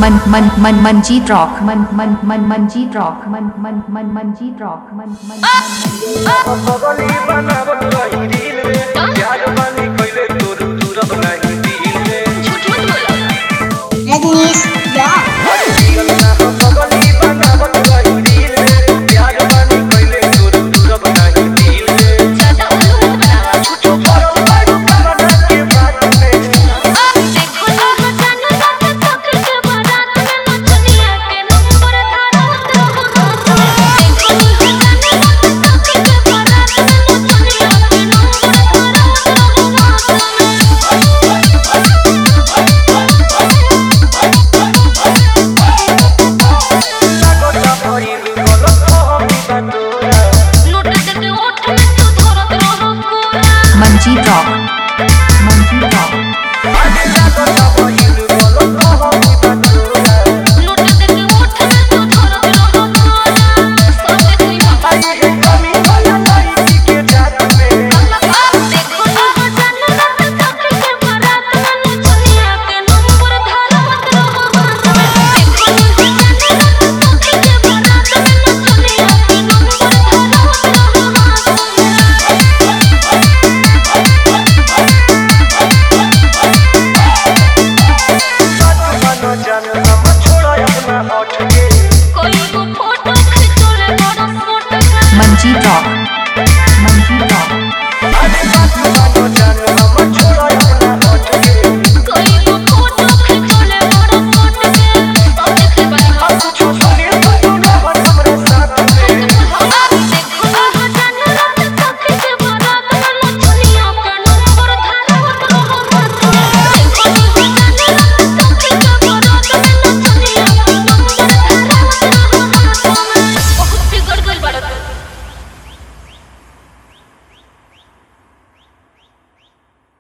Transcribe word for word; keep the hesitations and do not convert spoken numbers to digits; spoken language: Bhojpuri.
मन मन मन मंजीत रॉक मन मन मन मंजीत रॉक मन मन मन मंजीत रॉक मन मन बगली बनावत रही दिल रे प्यार बानी कइले तोर तुरब नाही दिल रे झूठ मत बोलो। रजनीश रॉक दिल ना बगली बनावत रही दिल रे प्यार बानी कइले तोर तुरब नाही दिल रे ज्यादा उल्लू मत बनावा। तो करो बारू कमना के बात में देखो ना जानो साथे सखी के बारात में नचनिया के नंबर धारत रहो। देखो ना जानो साथे सखी के बारात में नचनिया के नंबर लागता भइल गलत फहमी बा तोरा नोट देके ओठ में तू धरत रहो कोरा। मंजीत रॉक मंजीत रॉक लागता भइल गलत फहमी बा तोरा नोट देके ओठ में तू धरत रहो कोरा। सोचे कोई बाबा आई कमी वाला लड़की के जात में देखो ना जानो साथे सखी के बारात में नचनिया के नंबर धारत रहो। देखो ना जानो साथे सखी के बारात में नचनिया के नंबर धारत मानो जान हम छोड़ा अपना होठ के कोई को फोटो खिंचो रे बड़ा फोटो का। मंजीत रॉक